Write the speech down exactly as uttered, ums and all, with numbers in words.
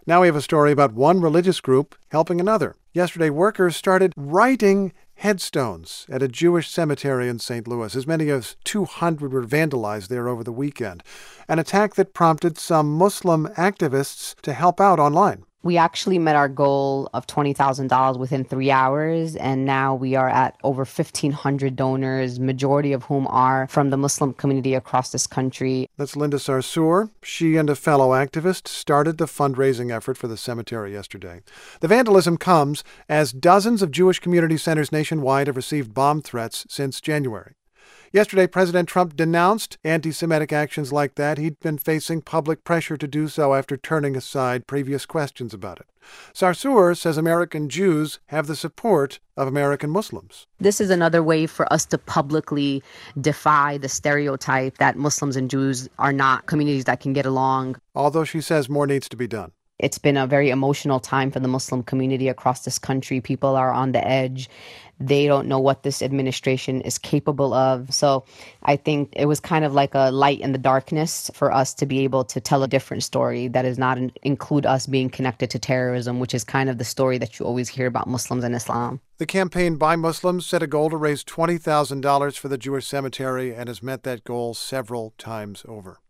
Now we have a story about one religious group helping another. Yesterday, workers started writing headstones at a Jewish cemetery in Saint Louis. As many as two hundred were vandalized there over the weekend, an attack that prompted some Muslim activists to help out online. We actually met our goal of twenty thousand dollars within three hours, and now we are at over fifteen hundred donors, majority of whom are from the Muslim community across this country. That's Linda Sarsour. She and a fellow activist started the fundraising effort for the cemetery yesterday. The vandalism comes as dozens of Jewish community centers nationwide have received bomb threats since January. Yesterday, President Trump denounced anti-Semitic actions like that. He'd been facing public pressure to do so after turning aside previous questions about it. Sarsour says American Jews have the support of American Muslims. This is another way for us to publicly defy the stereotype that Muslims and Jews are not communities that can get along. Although she says more needs to be done. It's been a very emotional time for the Muslim community across this country. People are on the edge. They don't know what this administration is capable of. So I think it was kind of like a light in the darkness for us to be able to tell a different story that does not include us being connected to terrorism, which is kind of the story that you always hear about Muslims and Islam. The campaign by Muslims set a goal to raise twenty thousand dollars for the Jewish cemetery and has met that goal several times over.